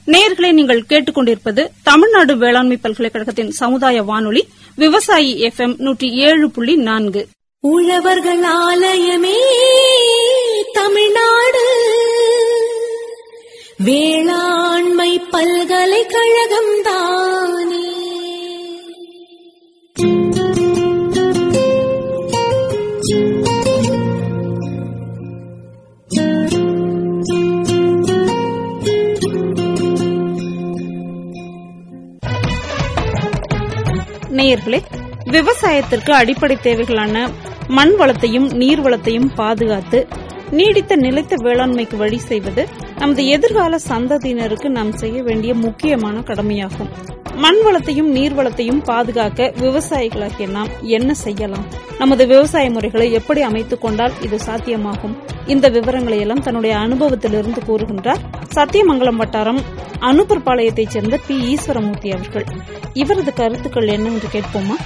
நேயர்களே, நீங்கள் கேட்டுக்கொண்டிருப்பது தமிழ்நாடு வேளாண்மை பல்கலைக்கழகத்தின் சமுதாய வானொலி விவசாயி FM 107.4. உழவர்கள் ஆலயமே தமிழ்நாடு வேளாண்மை பல்கலைக்கழகம் தானே. நேயர்களே, விவசாயத்திற்கு அடிப்படை தேவைகளான மண் வளத்தையும் நீர் வளத்தையும் பாதுகாத்து நீடித்த நிலைத்த வேளாண்மைக்கு வழி செய்வது நமது எதிர்கால சந்ததியினருக்கு நாம் செய்ய வேண்டிய முக்கியமான கடமையாகும். மண் வளத்தையும் நீர் வளத்தையும் பாதுகாக்க விவசாயிகளாகிய நாம் என்ன செய்யலாம்? நமது விவசாய முறைகளை எப்படி அமைத்துக் கொண்டால் இது சாத்தியமாகும்? இந்த விவரங்களை எல்லாம் தன்னுடைய அனுபவத்திலிருந்து கூறுகின்றார் சத்தியமங்கலம் வட்டாரம் அனுப்பர்பாளையத்தைச் சேர்ந்த பி. ஈஸ்வரமூர்த்தி அவர்கள். இவரது கருத்துக்கள் என்னவென்று கேட்போமா?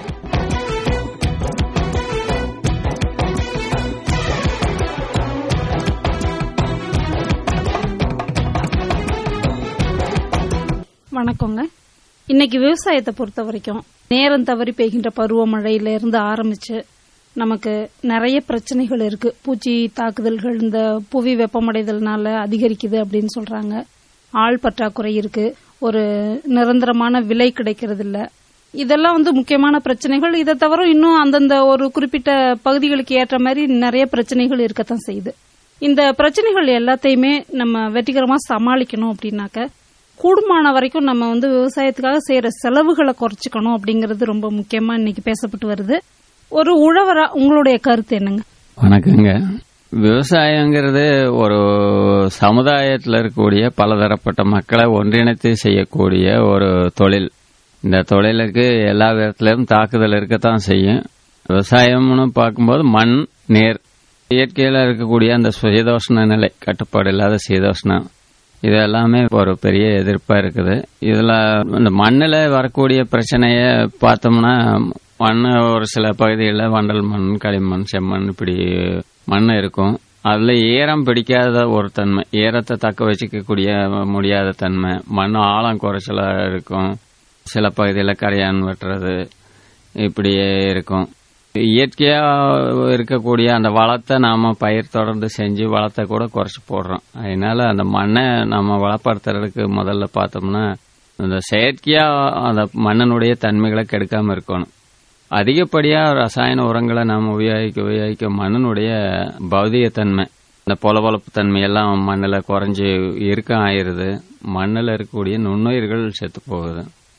வணக்கங்க. இன்னைக்கு விவசாயத்தை பொறுத்த வரைக்கும் நேரம் தவறி பெய்கின்ற பருவமழையில இருந்து ஆரம்பிச்சு நமக்கு நிறைய பிரச்சனைகள் இருக்கு. பூச்சி தாக்குதல்கள் இந்த புவி வெப்பமடைதல்னால அதிகரிக்குது அப்படின்னு சொல்றாங்க. ஆள் பற்றாக்குறை இருக்கு. ஒரு நிரந்தரமான விலை கிடைக்கிறது இல்ல. இதெல்லாம் முக்கியமான பிரச்சனைகள். இதை தவிர இன்னும் அந்தந்த ஒரு குறிப்பிட்ட பகுதிகளுக்கு ஏற்ற மாதிரி நிறைய பிரச்சனைகள் இருக்கத்தான் செய்யுது. இந்த பிரச்சனைகள் எல்லாத்தையுமே நம்ம வெற்றிகரமா சமாளிக்கணும் அப்படின்னாக்க கூடுமான வரைக்கும் நம்ம விவசாயத்துக்காக செய்யற செலவுகளை குறைச்சிக்கணும் அப்படிங்கறது ரொம்ப முக்கியமா இன்னைக்கு பேசப்பட்டு வருது. ஒரு உழவரா உங்களுடைய கருத்து என்னங்க? வணக்கங்க. விவசாயங்கிறது ஒரு சமுதாயத்தில் இருக்கக்கூடிய பலதரப்பட்ட மக்களை ஒன்றிணைத்து செய்யக்கூடிய ஒரு தொழில். இந்த தொழிலுக்கு எல்லா விதத்திலும் தாக்குதல் இருக்கத்தான் செய்யும். விவசாயம்னு பார்க்கும்போது மண், நீர், இயற்கையில் இருக்கக்கூடிய அந்த சுயதோஷண நிலை, கட்டுப்பாடு இல்லாத சீதோஷ்ணம், இது எல்லாமே ஒரு பெரிய எதிர்ப்பா இருக்குது. இதுல இந்த மண்ணில் வரக்கூடிய பிரச்சனைய பார்த்தோம்னா, மண் ஒரு சில பகுதிகளில் வண்டல் மண், களிமண், செம்மண் இப்படி மண் இருக்கும். அதுல ஈரம் பிடிக்காத ஒரு தன்மை, ஈரத்தை தக்க வச்சுக்கக்கூடிய முடியாத தன்மை, மண் ஆழம் குறைச்சலா இருக்கும். சில பகுதியில் கரையான் வெட்டுறது இப்படியே இருக்கும். இயற்கையா இருக்கக்கூடிய அந்த வளத்தை நாம பயிர் தொடர்ந்து செஞ்சு வளத்தை கூட குறைச்சி போடுறோம். அதனால அந்த மண்ணை நம்ம வளப்படுத்துறதுக்கு முதல்ல பார்த்தோம்னா இந்த செயற்கையா அந்த மண்ணினுடைய தன்மைகளை கெடுக்காம இருக்கணும். அதிகப்படியா ரசாயன உரங்களை நாம் உபயோகிக்க மண்ணினுடைய பௌதிக தன்மை, இந்த பொலபொலப்பு தன்மையெல்லாம் மண்ணில் குறைஞ்சி இருக்க ஆயிருது. மண்ணில் இருக்கக்கூடிய நுண்ணுயிர்கள் செத்து போகுது.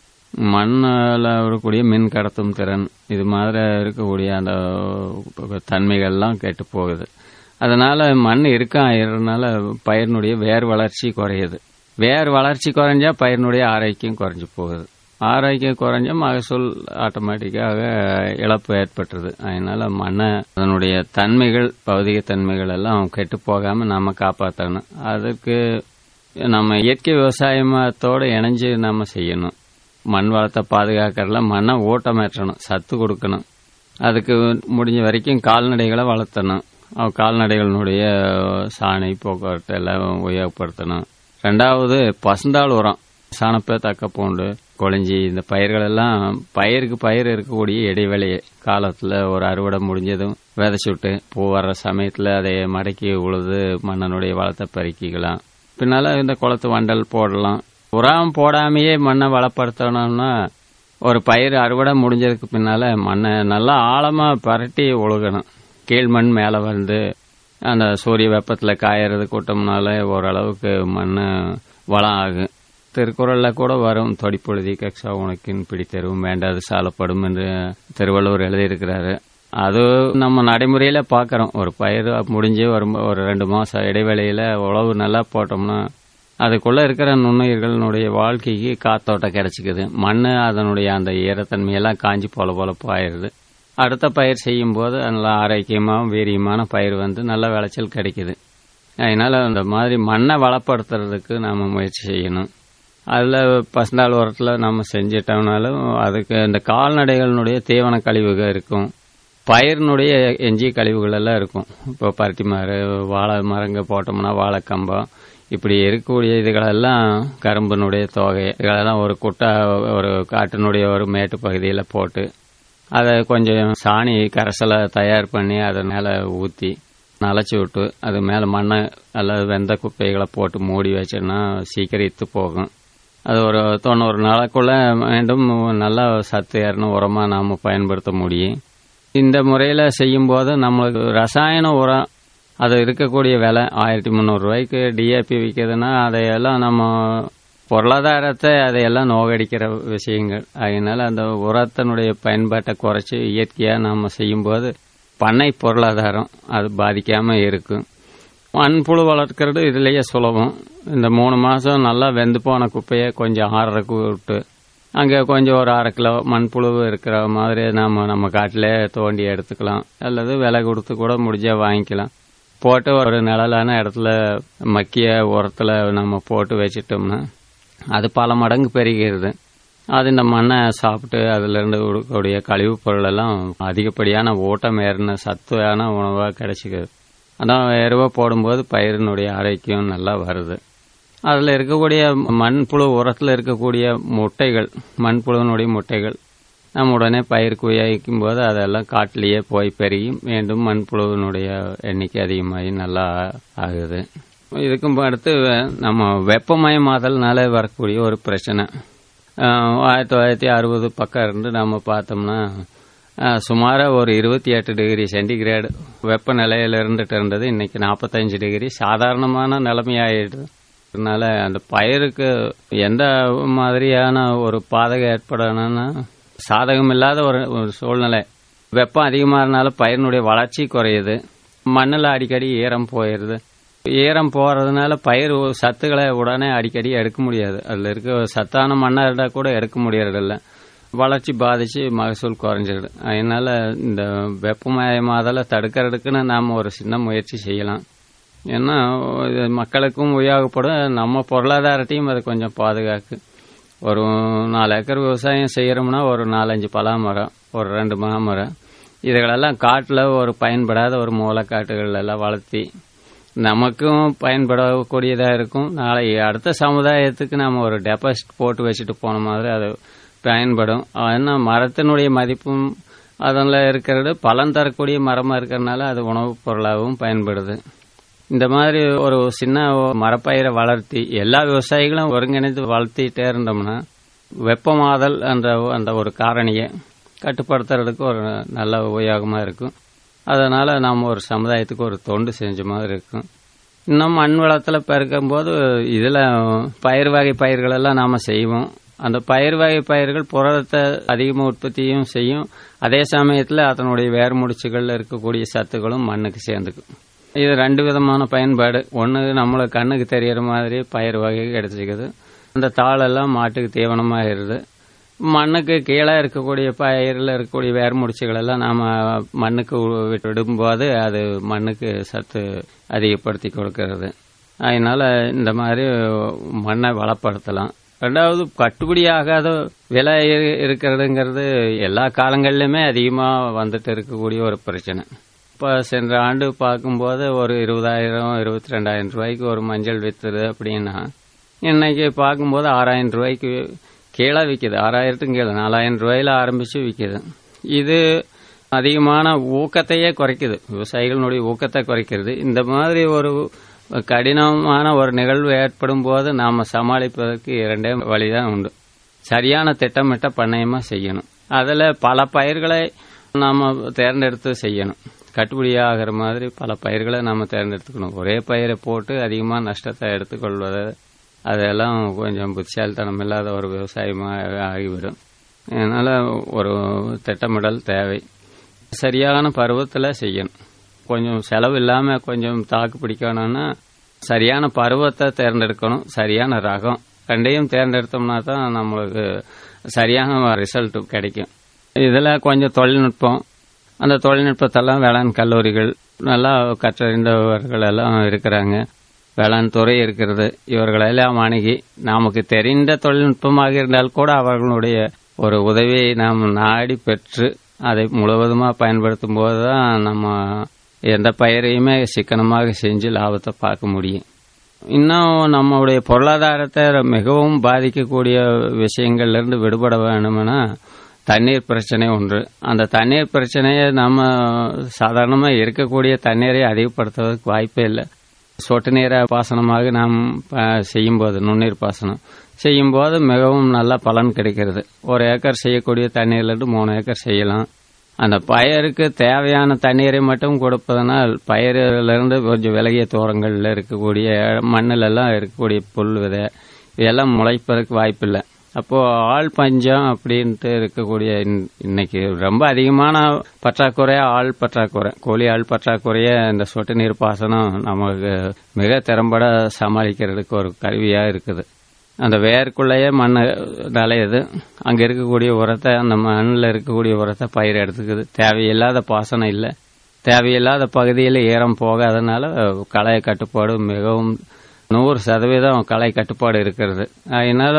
மண்ணில் இருக்கக்கூடிய மின் கடத்தும் திறன், இது மாதிரி இருக்கக்கூடிய அந்த தன்மைகள்லாம் கெட்டு போகுது. அதனால மண் இருக்க ஆயிரதுனால பயிரினுடைய வேர் வளர்ச்சி குறையுது. வேர் வளர்ச்சி குறைஞ்சா பயிரினுடைய ஆரோக்கியம் குறைஞ்சு போகுது. ஆரோக்கியம் குறைஞ்ச மகசூல் ஆட்டோமேட்டிக்காக இழப்பு ஏற்பட்டுருது. அதனால மண்ணை அதனுடைய தன்மைகள், பௌதிக தன்மைகள் எல்லாம் கெட்டு போகாம நம்ம காப்பாற்றணும். அதுக்கு நம்ம இயற்கை விவசாயத்தோடு இணைஞ்சு நம்ம செய்யணும். மண் வளத்தை பாதுகாக்கிறதுல மண்ணை ஊட்டமேற்றணும், சத்து கொடுக்கணும். அதுக்கு முடிஞ்ச வரைக்கும் கால்நடைகளை வளர்த்தணும். கால்நடைகளுடைய சாணி, போக்குவரத்து எல்லாம் உபயோகப்படுத்தணும். ரெண்டாவது பசுந்தாள் உரம், சாணப்பை, தக்கப்பூண்டு, கொழிஞ்சி, இந்த பயிர்கள் எல்லாம் பயிருக்கு பயிர் இருக்கக்கூடிய இடைவெளி காலத்தில் ஒரு அறுவடை முடிஞ்சதும் விதைச்சுட்டு பூ வர்ற சமயத்தில் அதை மடக்கி உழுது மண்ணனுடைய வளத்தை பெருக்கிக்கலாம். பின்னால இந்த குளத்து வண்டல் போடலாம். உரம் போடாமையே மண்ணை வளப்படுத்தணும்னா ஒரு பயிர் அறுவடை முடிஞ்சதுக்கு பின்னால மண்ணை நல்லா ஆழமா பரட்டி ஒழுகணும். கீழ் மண் மேலே வந்து அந்த சூரிய வெப்பத்தில் காயறது கூட்டம்னால ஓரளவுக்கு மண் வளம் ஆகும். திருக்குறள்ல கூட வரும், தொடிப்பொழுதி கக்ஷா உனக்கின் பிடித்தெருவும் வேண்டாது சாலப்படும் என்று திருவள்ளுவர் எழுதியிருக்கிறாரு. அது நம்ம நடைமுறையில பார்க்கறோம். ஒரு பயிர் முடிஞ்சு ஒரு 2 மாசம் இடைவெளியில உழவு நல்லா போட்டோம்னா அதுக்குள்ள இருக்கிற நுண்ணுயிர்களுடைய வாழ்க்கைக்கு காத்தோட்டம் கிடைச்சிக்குது. மண் அதனுடைய அந்த ஈரத்தன்மையெல்லாம் காஞ்சி போல ஆயிடுது. அடுத்த பயிர் செய்யும் போது நல்லா ஆரோக்கியமாகவும் வீரியமான பயிர் வந்து நல்ல விளைச்சல் கிடைக்குது. அதனால அந்த மாதிரி மண்ணை வளப்படுத்துறதுக்கு நாம முயற்சி செய்யணும். அதில் பசுந்தாள் உரத்தில் நம்ம செஞ்சிட்டோம்னாலும் அதுக்கு இந்த கால்நடைகளினுடைய தீவன கழிவுகள் இருக்கும், பயிரினுடைய எஞ்சிய கழிவுகள் எல்லாம் இருக்கும். இப்போ பருத்தி மரம், வாழை மரங்க போட்டோம்னா வாழைக்கம்பம், இப்படி இருக்கக்கூடிய இதுகளெல்லாம் கரும்பினுடைய தொகை இதெல்லாம் ஒரு குட்டை ஒரு காட்டினுடைய ஒரு மேட்டு பகுதியில் போட்டு அதை கொஞ்சம் சாணி கரைசலை தயார் பண்ணி அதை மேலே ஊற்றி நனைச்சி விட்டு அது மேலே மண்ணை அல்லது வெந்த குப்பைகளை போட்டு மூடி வச்சோன்னா சீக்கிரம் இத்து போகும். அது ஒரு 90 நாளுக்குள்ள மீண்டும் நல்லா சத்து ஏறின உரமாக நாம் பயன்படுத்த முடியும். இந்த முறையில் செய்யும்போது நம்மளுக்கு ரசாயன உரம் அது இருக்கக்கூடிய விலை 1300 ரூபாய்க்கு டிஏபி விற்கிதுன்னா அதையெல்லாம் நம்ம பொருளாதாரத்தை அதையெல்லாம் நோகடிக்கிற விஷயங்கள். அதனால அந்த உரத்தினுடைய பயன்பாட்டை குறைச்சி இயற்கையாக நம்ம செய்யும்போது பண்ணை பொருளாதாரம் அது பாதிக்காமல் இருக்கும். மண்புழு வளர்க்கறது இதுலேயே சுலபம். இந்த 3 மாதம் நல்லா வெந்து போன குப்பையை கொஞ்சம் ஆறரைக்கு விட்டு அங்கே கொஞ்சம் ஒரு 1/2 கிலோ மண்புழு இருக்கிற மாதிரி நம்ம காட்டிலே தோண்டி எடுத்துக்கலாம். அல்லது விலை கொடுத்து கூட முடிஞ்சால் வாங்கிக்கலாம். போட்டு ஒரு நிழலான இடத்துல மக்கிய உரத்தில் நம்ம போட்டு வச்சிட்டோம்னா அது பல மடங்கு பெருகிறது. அது இந்த மண்ணை சாப்பிட்டு அதிலிருந்து கொடுக்கக்கூடிய கழிவுப் பொருளெல்லாம் அதிகப்படியான ஊட்டம் ஏறின சத்தான உணவாக கிடைச்சிக்குது. அதான் எருவை போடும்போது பயிரினுடைய ஆரோக்கியம் நல்லா வருது. அதில் இருக்கக்கூடிய மண்புழு உரத்தில் இருக்கக்கூடிய முட்டைகள், மண்புழுவினுடைய முட்டைகள் நம்ம உடனே பயிருக்கு உபயோகிக்கும் போது அதெல்லாம் காட்டிலேயே போய் பெருகி மீண்டும் மண்புழுவினுடைய எண்ணிக்கை அதிகமாகி நல்லா ஆகுது. இதுக்கும் அடுத்து நம்ம வெப்பமயமாதல்னால வரக்கூடிய ஒரு பிரச்சனை 1960 பக்கம் இருந்து நம்ம பார்த்தோம்னா சுமார ஒரு 28 டிகிரி சென்டிகிரேடு வெப்பநிலையில் இருந்தது. இன்னைக்கு 45 டிகிரி சாதாரணமான நிலைமையாயிடுது. அதனால அந்த பயிருக்கு எந்த மாதிரியான ஒரு பாதகம் ஏற்படணும்னா சாதகம் இல்லாத ஒரு சூழ்நிலை. வெப்பம் அதிகமாகறதுனால பயிரினுடைய வளர்ச்சி குறையுது. மண்ணில் அடிக்கடி ஈரம் போயிடுது. ஈரம் போகிறதுனால பயிர் சத்துக்களை உடனே அடிக்கடி எடுக்க முடியாது. அதில் இருக்க சத்தான மண்ணாக இருந்தால் கூட எடுக்க முடியறதில்ல. வளர்ச்சி பாதிச்சு மகசூல் குறைஞ்சிடுது. அதனால இந்த வெப்பமயமாதலை தடுக்கிறதுக்குன்னு நாம் ஒரு சின்ன முயற்சி செய்யலாம். ஏன்னா இது மக்களுக்கும் உபயோகப்படும், நம்ம பொருளாதாரத்தையும் அது கொஞ்சம் பாதுகாக்கு. ஒரு 4 ஏக்கர் விவசாயம் செய்கிறோம்னா ஒரு 4-5 பலாமரம், ஒரு 2 மாமரம், இதுகளெல்லாம் காட்டில் ஒரு பயன்படாத ஒரு மூலக்காட்டுகள் எல்லாம் வளர்த்தி நமக்கும் பயன்படக்கூடியதாக இருக்கும். நாளை அடுத்த சமுதாயத்துக்கு நம்ம ஒரு டெபாசிட் போட்டு வச்சுட்டு போன மாதிரி அது பயன்படும். ஏன்னா மரத்தினுடைய மதிப்பும் அதில் இருக்கிறது பலன் தரக்கூடிய மரமாக இருக்கிறதுனால அது உணவுப் பொருளாகவும் பயன்படுது. இந்த மாதிரி ஒரு சின்ன மரப்பயிரை வளர்த்தி எல்லா விவசாயிகளும் ஒருங்கிணைந்து வளர்த்திட்டே இருந்தோம்னா வெப்பமாதல் அந்த ஒரு காரணியை கட்டுப்படுத்துறதுக்கு ஒரு நல்ல உபயோகமாக இருக்கும். அதனால் நாம் ஒரு சமுதாயத்துக்கு ஒரு தொண்டு செஞ்ச மாதிரி இருக்கும். இன்னும் மண் வளத்தில் பெருக்கும்போது இதில் பயிர் வகை பயிர்களெல்லாம் நாம் செய்வோம். அந்த பயிர் வகை பயிர்கள் புரதத்தை அதிகமாக உற்பத்தியும் செய்யும். அதே சமயத்தில் அதனுடைய வேர் முடிச்சுகளில் இருக்கக்கூடிய சத்துக்களும் மண்ணுக்கு சேர்ந்துக்கும். இது 2 விதமான பயன்பாடு. ஒன்று நம்மளுக்கு கண்ணுக்கு தெரியற மாதிரி பயிர் வகை கிடைச்சிக்குது. அந்த தாளெல்லாம் மாட்டுக்கு தீவனமாகிடுது. மண்ணுக்கு கீழே இருக்கக்கூடிய பயிரில் இருக்கக்கூடிய வேர் முடிச்சுகள் எல்லாம் நாம் மண்ணுக்கு விடும்போது அது மண்ணுக்கு சத்து அதிகப்படுத்தி கொடுக்கறது. அதனால இந்த மாதிரி மண்ணை வளப்படுத்தலாம். 2வது கட்டுப்படியாகாத விலை இருக்கிறதுங்கிறது எல்லா காலங்களிலுமே அதிகமாக வந்துட்டு இருக்கக்கூடிய ஒரு பிரச்சனை. இப்போ சென்ற ஆண்டு பார்க்கும்போது ஒரு 20,000-22,000 ரூபாய்க்கு ஒரு மஞ்சள் விற்றுது அப்படின்னா இன்னைக்கு பார்க்கும்போது 6,000 ரூபாய்க்கு கீழே விற்கிது. 6,000க்கு கீழே 4,000 ரூபாயில ஆரம்பித்து விற்கிது. இது அதிகமான ஊக்கத்தையே குறைக்குது, விவசாயிகளுடைய ஊக்கத்தை குறைக்கிறது. இந்த மாதிரி ஒரு கடினமான ஒரு நிகழ்வு ஏற்படும் போது நாம் சமாளிப்பதற்கு 2 வழிதான் உண்டு. சரியான திட்டமிட்ட பண்ணையமாக செய்யணும். அதில் பல பயிர்களை நாம் தேர்ந்தெடுத்து செய்யணும். கட்டுப்படியாகிற மாதிரி பல பயிர்களை நாம் தேர்ந்தெடுத்துக்கணும். ஒரே பயிரை போட்டு அதிகமாக நஷ்டத்தை எடுத்துக்கொள்வது அதெல்லாம் கொஞ்சம் புத்திசாலித்தனம் இல்லாத ஒரு விவசாயமாக ஆகிவிடும். அதனால் ஒரு திட்டமிடல் தேவை. சரியான பருவத்தில் செய்யணும். கொஞ்சம் செலவு இல்லாமல் கொஞ்சம் தாக்கு பிடிக்கணும்னா சரியான பருவத்தை தேர்ந்தெடுக்கணும். சரியான ரகம் 2யும் தேர்ந்தெடுத்தோம்னா தான் நம்மளுக்கு சரியான ரிசல்ட் கிடைக்கும். இதில் கொஞ்சம் தொழில்நுட்பம், அந்த தொழில்நுட்பத்தெல்லாம் வேளாண் கல்லூரிகள் நல்லா கற்றறிந்தவர்கள் எல்லாம் இருக்கிறாங்க. வேளாண் துறை இருக்கிறது. இவர்களெல்லாம் அணுகி நமக்கு தெரிந்த தொழில்நுட்பமாக இருந்தால் கூட அவர்களுடைய ஒரு உதவியை நாம் நாடி பெற்று அதை முழுவதுமாக பயன்படுத்தும் போது தான் நம்ம எந்த பயிரையுமே சிக்கனமாக செஞ்சு லாபத்தை பார்க்க முடியும். இன்னும் நம்முடைய பொருளாதாரத்தை மிகவும் பாதிக்கக்கூடிய விஷயங்கள்ல இருந்து விடுபட வேணும்னா தண்ணீர் பிரச்சனை ஒன்று. அந்த தண்ணீர் பிரச்சனையை நம்ம சாதாரணமாக இருக்கக்கூடிய தண்ணீரை அதிகப்படுத்துவதற்கு வாய்ப்பே இல்லை. சொட்டு நீரை பாசனமாக நாம் செய்யும்போது, நுண்ணீர் பாசனம் செய்யும்போது மிகவும் நல்ல பலன் கிடைக்கிறது. 1 ஏக்கர் செய்யக்கூடிய தண்ணீர்லேருந்து 3 ஏக்கர் செய்யலாம். அந்த பயிருக்கு தேவையான தண்ணீரை மட்டும் கொடுப்பதனால் பயிரிலிருந்து கொஞ்சம் விலகிய தூரங்களில் இருக்கக்கூடிய மண்ணிலெல்லாம் இருக்கக்கூடிய புல் விதை இதெல்லாம் முளைப்பதற்கு வாய்ப்பில்லை. அப்போ ஆள் பஞ்சம் அப்படின்ட்டு இருக்கக்கூடிய இன்னைக்கு ரொம்ப அதிகமான பற்றாக்குறையா ஆள் பற்றாக்குறை, கூலி ஆள் பற்றாக்குறைய இந்த சொட்டு நீர் பாசனம் நமக்கு மிக திறம்பட சமாளிக்கிறதுக்கு ஒரு கருவியா இருக்குது. அந்த வேர்க்குள்ளேயே மண் நலையுது. அங்க இருக்கக்கூடிய உரத்தை, அந்த மண்ணில் இருக்கக்கூடிய உரத்தை பயிர் எடுத்துக்குது. தேவையில்லாத பாசனம் இல்லை. தேவையில்லாத பகுதியில் ஈரம் போகாதனால களை கட்டுப்பாடு மிகவும் 100% களை கட்டுப்பாடு இருக்கிறது. அதனால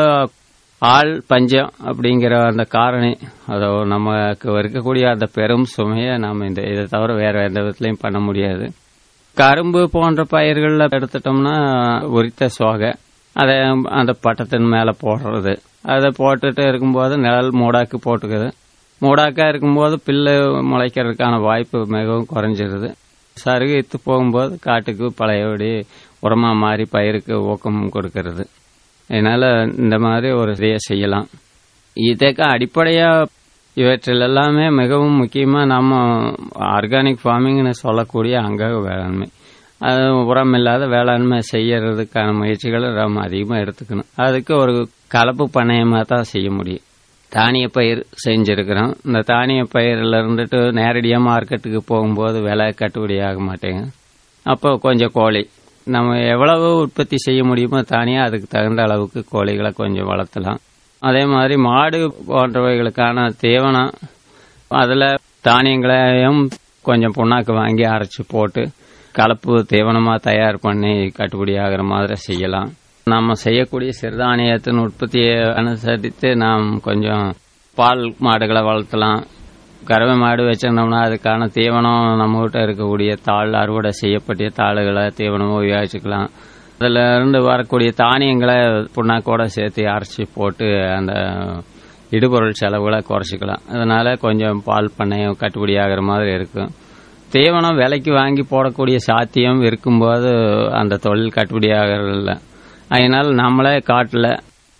ஆள் பஞ்சம் அப்படிங்கிற அந்த காரணி, அதோ நமக்கு இருக்கக்கூடிய அந்த பெரும் சுமையை நாம் இதை தவிர வேற எந்த விதத்திலையும் பண்ண முடியாது. கரும்பு போன்ற பயிர்களில் எடுத்துட்டோம்னா உரித்த சோகை, அதை அந்த பட்டத்தின் மேலே போடுறது, அதை போட்டுட்டு இருக்கும்போது நிழல் மூடாக்கு போட்டுக்குது. மூடாக்கா இருக்கும்போது பில்லு முளைக்கிறதுக்கான வாய்ப்பு மிகவும் குறைஞ்சிருது. சருகு இத்து போகும்போது காட்டுக்கு பழையபடி உரமா மாறி பயிருக்கு ஊக்கம் கொடுக்கறது. அதனால இந்த மாதிரி ஒரு இதையை செய்யலாம். இதுக்கு அடிப்படையா இவற்றில் எல்லாமே மிகவும் முக்கியமா நம்ம ஆர்கானிக் ஃபார்மிங்னு சொல்லக்கூடிய அங்க வேளாண்மை, அது உரம் இல்லாத வேளாண்மை செய்யறதுக்கான முயற்சிகளை நம்ம அதிகமாக எடுத்துக்கணும். அதுக்கு ஒரு கலப்பு பண்ணையமாக தான் செய்ய முடியும். தானிய பயிர் செஞ்சிருக்கிறோம். இந்த தானிய பயிரில் இருந்துட்டு நேரடியாக மார்க்கெட்டுக்கு போகும்போது விலை கட்டுப்படி ஆக மாட்டேங்க. அப்போ கொஞ்சம் கோழி, நம்ம எவ்வளவு உற்பத்தி செய்ய முடியுமோ தானியாக அதுக்கு தகுந்த அளவுக்கு கோழிகளை கொஞ்சம் வளர்த்தலாம். அதே மாதிரி மாடு போன்றவைகளுக்கான தீவனம், அதில் தானியங்களையும் கொஞ்சம் புண்ணாக்கு வாங்கி அரைச்சி போட்டு கலப்பு தீவனமாக தயார் பண்ணி கட்டுப்படி ஆகிற மாதிரி செய்யலாம். நம்ம செய்யக்கூடிய சிறுதானியத்தின் உற்பத்தியை அனுசரித்து நாம் கொஞ்சம் பால் மாடுகளை வளர்த்தலாம். கறவை மாடு வச்சிருந்தோம்னா அதுக்கான தீவனம் நம்ம கிட்ட இருக்கக்கூடிய தாள், அறுவடை செய்யப்பட்ட தாளுகளை தீவனமாக உபயோகிச்சுக்கலாம். அதில் இருந்து வரக்கூடிய தானியங்களை புண்ணாக்கோட சேர்த்து அரைச்சி போட்டு அந்த இடுபொருள் செலவுகளை குறைச்சிக்கலாம். அதனால கொஞ்சம் பால் பண்ணையும் கட்டுப்படி ஆகிற மாதிரி இருக்கும். தீவனம் விலைக்கு வாங்கி போடக்கூடிய சாத்தியம் இருக்கும்போது அந்த தொழில் கட்டுப்படி ஆகிறதில்ல. அதனால் நம்மளே காட்டில்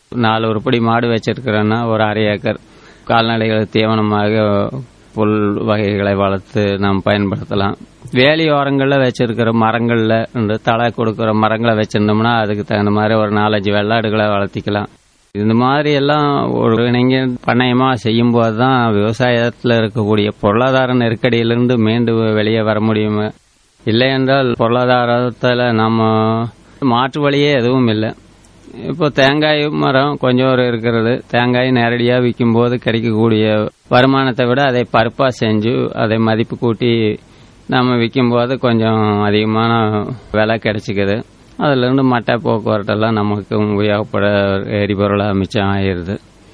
4 உருப்படி மாடு வச்சிருக்கிறோன்னா ஒரு 1/2 ஏக்கர் கால்நடைகள் தீவனமாக புல் வகைகளை வளர்த்து நாம் பயன்படுத்தலாம். வேலி ஓரங்களில் வச்சிருக்கிற மரங்களில் தலை கொடுக்குற மரங்களை வச்சிருந்தோம்னா அதுக்கு தகுந்த மாதிரி ஒரு 4-5 வெள்ளாடுகளை வளர்த்திக்கலாம். இந்த மாதிரி எல்லாம் ஒரு நீங்கள் பண்ணையமாக செய்யும்போது தான் விவசாயத்தில் இருக்கக்கூடிய பொருளாதார நெருக்கடியிலிருந்து மீண்டு வெளியே வர முடியுமா. இல்லை என்றால் பொருளாதாரத்தில் நம்ம மாற்று வழியே எதுவும் இல்லை. இப்போ தேங்காய் மரம் கொஞ்சம் இருக்கிறது. தேங்காய் நேரடியாக விற்கும்போது கிடைக்கக்கூடிய வருமானத்தை விட அதை பருப்பாக செஞ்சு அதை மதிப்பு கூட்டி நம்ம விற்கும்போது கொஞ்சம் அதிகமான விலை கிடைச்சிக்குது. அதிலிருந்து மட்டை போக்குவரத்தெல்லாம் நமக்கு உபயோகப்பட எரிபொருளாக மிச்சம் ஆயிடுது.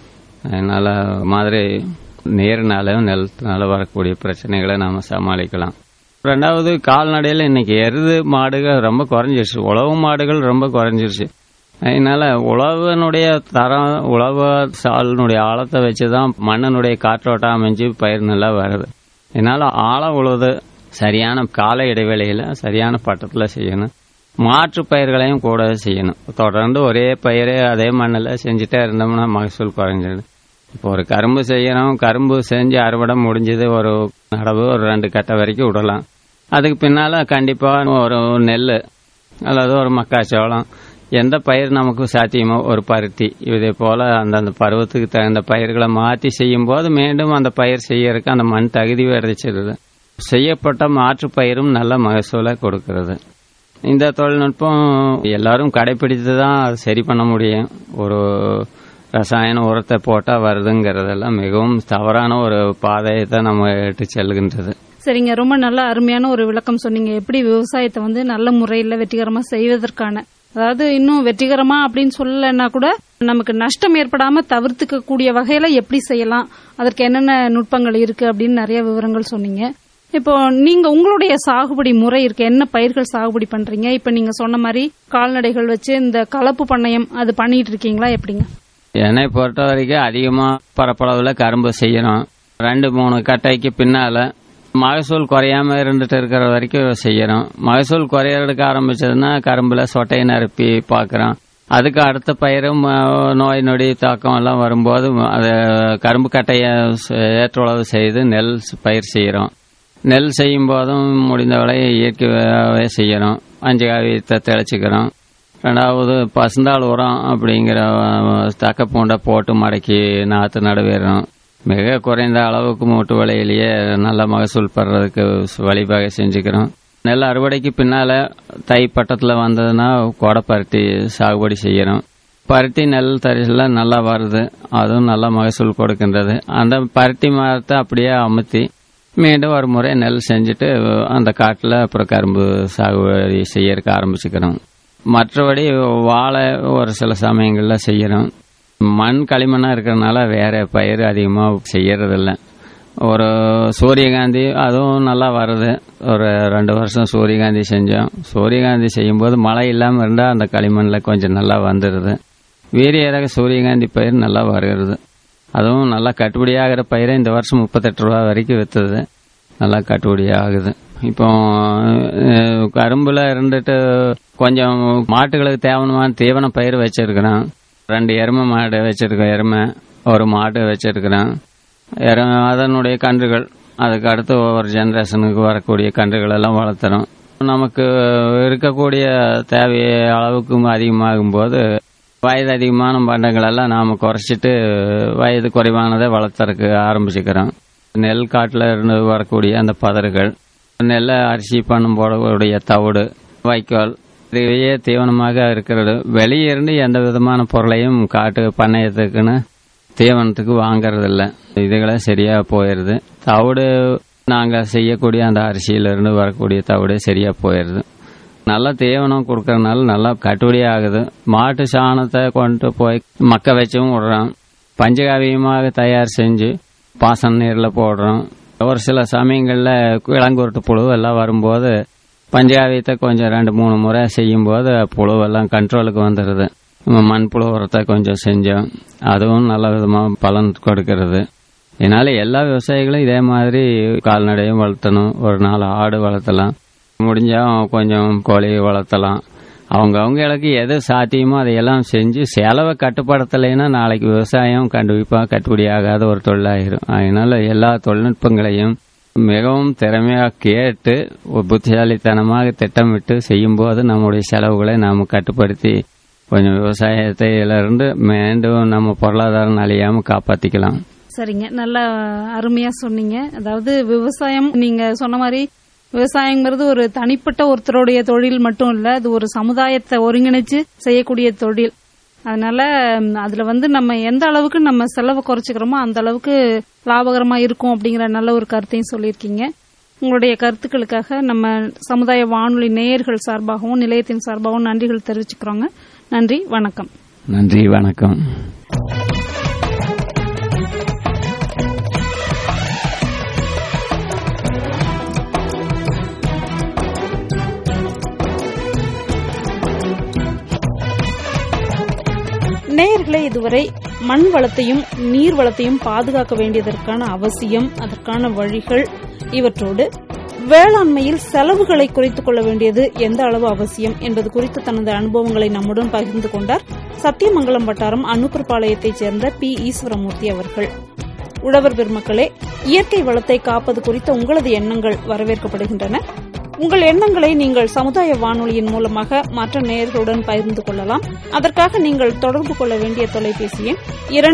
அதனால மாதிரி நீர்னாலும் நிலத்தினால வரக்கூடிய பிரச்சனைகளை நாம் சமாளிக்கலாம். 2வது, கால்நடையில் இன்னைக்கு எருது மாடுகள் ரொம்ப குறைஞ்சிருச்சு. உழவு மாடுகள் ரொம்ப குறைஞ்சிருச்சு. அதனால உழவனுடைய தரம், உழவு சாலினுடைய ஆழத்தை வச்சுதான் மண்ணினுடைய காற்றோட்டம் அமைஞ்சு பயிர் நல்லா வருது. அதனால ஆழ உழுது சரியான கால இடைவெளியில சரியான பட்டத்தில் செய்யணும். மாற்று பயிர்களையும் கூட செய்யணும். தொடர்ந்து ஒரே பயிரே அதே மண்ணில் செஞ்சுட்டே இருந்தோம்னா மகசூல் குறைஞ்சிடும். இப்போ ஒரு கரும்பு செய்யணும், கரும்பு செஞ்சு அறுவடை முடிஞ்சது ஒரு நடவு ஒரு 2 கட்டை வரைக்கும் விடலாம். அதுக்கு பின்னால கண்டிப்பா ஒரு நெல் அல்லது ஒரு மக்காச்சோளம், எந்த பயிர் நமக்கு சாத்தியமோ ஒரு பருத்தி, இதே போல அந்தந்த பருவத்துக்கு தகுந்த பயிர்களை மாற்றி செய்யும் போது மீண்டும் அந்த பயிர் செய்யறதுக்கு அந்த மண் தகுதி அடைச்சிருது. செய்யப்பட்ட மாற்று பயிரும் நல்ல மகசூலை கொடுக்கிறது. இந்த தொழில்நுட்பம் எல்லாரும் கடைபிடித்து தான் சரி பண்ண முடியும். ஒரு ரசாயன உரத்தை போட்டால் வருதுங்கிறதெல்லாம் மிகவும் தவறான ஒரு பாதையை தான் நம்ம எடுத்து செல்கின்றது. சரிங்க, ரொம்ப நல்ல அருமையான ஒரு விளக்கம் சொன்னீங்க. எப்படி விவசாயத்தை நல்ல முறையில் வெற்றிகரமா செய்வதற்கான, அதாவது இன்னும் வெற்றிகரமா அப்படின்னு சொல்லலைன்னா கூட நமக்கு நஷ்டம் ஏற்படாம தவிர்த்துக்க கூடிய வகையில எப்படி செய்யலாம், அதற்கு என்னென்ன நுட்பங்கள் இருக்கு அப்படின்னு நிறைய விவரங்கள் சொன்னீங்க. இப்போ நீங்க உங்களுடைய சாகுபடி முறை இருக்கு, என்ன பயிர்கள் சாகுபடி பண்றீங்க? இப்ப நீங்க சொன்ன மாதிரி கால்நடைகள் வச்சு இந்த கலப்பு பண்ணையம் அது பண்ணிட்டு இருக்கீங்களா, எப்படிங்க? என்னை பொறுத்த வரைக்கும் அதிகமா பரப்பளவுல கரும்பு செய்யணும். 2-3 கட்டைக்கு பின்னால மகசூல் குறையாம இருந்துட்டு இருக்கிற வரைக்கும் செய்யறோம். மகசூல் குறையறதுக்கு ஆரம்பிச்சதுன்னா கரும்புல சொட்டையை நிரப்பி பாக்குறோம். அதுக்கு அடுத்த பயிரும் நோய் நொடி தாக்கம் எல்லாம் வரும்போது அதை கரும்பு கட்டையை ஏற்றுழவு செய்து நெல் பயிர் செய்யறோம். நெல் செய்யும் போதும் முடிந்தவரை இயற்கையாகவே செய்யறோம். பஞ்சகாவியத்தை தெளிச்சுக்கிறோம். 2வது பசுந்தாள் உரம் அப்படிங்கிற தக்க பூண்டை போட்டு மடக்கி நாற்று நடுவேறோம். மிக குறைந்த அளவுக்கு மூட்டு விலையிலேயே நல்ல மகசூல் பெறதுக்கு வழிவகை செஞ்சுக்கிறோம். நெல் அறுவடைக்கு பின்னால தை பட்டத்தில் வந்ததுன்னா கோடை பருத்தி சாகுபடி செய்யறோம். பருத்தி நெல் தரிசெல்லாம் நல்லா வருது, அதுவும் நல்ல மகசூல் கொடுக்கின்றது. அந்த பருத்தி மரத்தை அப்படியே அமுத்தி மீண்டும் ஒரு முறை நெல் செஞ்சுட்டு அந்த காட்டில் அப்புறம் கரும்பு சாகுபடி செய்யறதுக்கு ஆரம்பிச்சுக்கிறோம். மற்றபடி வாழை ஒரு சில சமயங்களில் செய்யறோம். மண் களிமண்ணா இருக்கிறதுனால வேற பயிர் அதிகமாக செய்யறதில்ல. ஒரு சூரியகாந்தி அதுவும் நல்லா வருது. ஒரு 2 வருஷம் சூரியகாந்தி செஞ்சோம். சூரியகாந்தி செய்யும்போது மழை இல்லாமல் இருந்தால் அந்த களிமண்ணில் கொஞ்சம் நல்லா வந்துடுது. வீரிய ரக சூரியகாந்தி பயிர் நல்லா வருகிறது. அதுவும் நல்லா கட்டுப்படி ஆகிற பயிரை இந்த வருஷம் 38 ரூபா வரைக்கும் விற்றுது. நல்லா கட்டுப்படி ஆகுது. இப்போ கரும்புல இருந்துட்டு கொஞ்சம் மாட்டுகளுக்கு தேவையான தீவன பயிர் வச்சிருக்கிறோம். 2 எருமை மாடு வச்சிருக்கோம். எருமை ஒரு மாடு வச்சிருக்கிறோம். அதனுடைய கன்றுகள் அதுக்கு அடுத்து ஒவ்வொரு ஜெனரேஷனுக்கு வரக்கூடிய கன்றுகள் எல்லாம் வளர்த்துறோம். நமக்கு இருக்கக்கூடிய தேவை அளவுக்கு அதிகமாகும் போது வயது அதிகமான பண்டங்கள் எல்லாம் நாம குறைச்சிட்டு வயது குறைவானதை வளர்த்துறதுக்கு ஆரம்பிச்சுக்கிறோம். நெல் காட்டில் இருந்து வரக்கூடிய அந்த பதறுகள், நெல்லை அரிசி பண்ணும் போடக்கூடிய தவிடு, வைக்கோல், இதுவே தீவனமாக இருக்கிறது. வெளியே இருந்து எந்த விதமான பொருளையும் காட்டு பண்ணையத்துக்குன்னு தீவனத்துக்கு வாங்கறதில்ல. இதுகளை சரியா போயிடுது. தவிடு நாங்கள் செய்யக்கூடிய அந்த அரிசியிலிருந்து வரக்கூடிய தவிடு சரியா போயிடுது. நல்லா தீவனம் கொடுக்கறதுனால நல்லா கட்டுப்படி ஆகுது. மாட்டு சாணத்தை கொண்டு போய் மக்க வச்சும் விடுறோம். பஞ்சகாவியமாக தயார் செஞ்சு பாசன நீரில் போடுறோம். ஒரு சில சமயங்களில் இளங்குருட்டு புழு எல்லாம் வரும்போது பஞ்சகாவியத்தை கொஞ்சம் 2-3 முறை செய்யும் போது புழுவெல்லாம் கண்ட்ரோலுக்கு வந்துடுது. மண்புழு உரத்தை கொஞ்சம் செஞ்சோம். அதுவும் நல்ல விதமாக பலன் கொடுக்கிறது. இதனால எல்லா விவசாயிகளும் இதே மாதிரி கால்நடையும் வளர்த்தணும். ஒரு 4 ஆடு வளர்த்தலாம், முடிஞ்சா கொஞ்சம் கோழி வளர்த்தலாம். அவங்களுக்கு எது சாத்தியமோ அதையெல்லாம் செஞ்சு செலவை கட்டுப்படுத்தலைன்னா நாளைக்கு விவசாயம் கண்டிப்பாக கட்டுப்படி ஆகாத ஒரு தொழிலாயிரும். அதனால எல்லா தொழில்நுட்பங்களையும் மிகவும் திறமையாக கேட்டு புத்திசாலித்தனமாக திட்டமிட்டு செய்யும்போது நம்முடைய செலவுகளை நாம் கட்டுப்படுத்தி கொஞ்சம் விவசாயத்திலிருந்து மீண்டும் நம்ம பொருளாதாரம் அழியாம காப்பாத்திக்கலாம். சரிங்க, நல்லா அருமையா சொன்னீங்க. அதாவது விவசாயம் நீங்க சொன்ன மாதிரி விவசாயங்கிறது ஒரு தனிப்பட்ட ஒருத்தருடைய தொழில் மட்டும் இல்ல, அது ஒரு சமுதாயத்தை ஒருங்கிணைச்சு செய்யக்கூடிய தொழில். அதனால அதுல நம்ம எந்த அளவுக்கு நம்ம செலவை குறைச்சிக்கிறோமோ அந்த அளவுக்கு லாபகரமா இருக்கும் அப்படிங்கிற நல்ல ஒரு கருத்தையும் சொல்லியிருக்கீங்க. உங்களுடைய கருத்துக்களுக்காக நம்ம சமுதாய வானொலி நேயர்கள் சார்பாகவும் நிலையத்தின் சார்பாகவும் நன்றிகள் தெரிவிச்சுக்கிறோங்க. நன்றி, வணக்கம். நன்றி, வணக்கம். நேயர்களே, இதுவரை மண் வளத்தையும் நீர் வளத்தையும் பாதுகாக்க வேண்டியதற்கான அவசியம், அதற்கான வழிகள், இவற்றோடு வேளாண்மையில் செலவுகளை குறைத்துக் கொள்ள வேண்டியது எந்த அளவு அவசியம் என்பது குறித்து தனது அனுபவங்களை நம்முடன் பகிர்ந்து கொண்டார் சத்தியமங்கலம் வட்டாரம் அனுப்பர்பாளையத்தைச் சேர்ந்த பி. ஈஸ்வரமூர்த்தி அவர்கள். உழவர் பெருமக்களே, இயற்கை வளத்தை காப்பது குறித்த உங்களது எண்ணங்கள் வரவேற்கப்படுகின்றன. உங்கள் எண்ணங்களை நீங்கள் சமுதாய வானொலியின் மூலமாக மற்ற நேயர்களுடன் பகிர்ந்து கொள்ளலாம். அதற்காக நீங்கள் தொடர்பு கொள்ள வேண்டிய தொலைபேசி எண்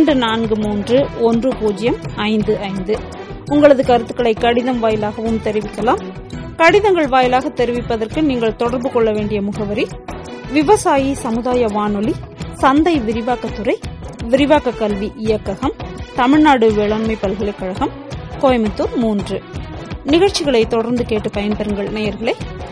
24310555. உங்களது கருத்துக்களை கடிதம் வாயிலாகவும் தெரிவிக்கலாம். கடிதங்கள் வாயிலாக தெரிவிப்பதற்கு நீங்கள் தொடர்பு கொள்ள வேண்டிய முகவரி: விவசாயி சமுதாய வானொலி, சந்தை விரிவாக்கத்துறை, விரிவாக்க கல்வி இயக்ககம், தமிழ்நாடு வேளாண்மை பல்கலைக்கழகம், கோயம்புத்தூர் 3. நிகழ்ச்சிகளை தொடர்ந்து கேட்டு பயன்பெறுங்கள் நேயர்களே.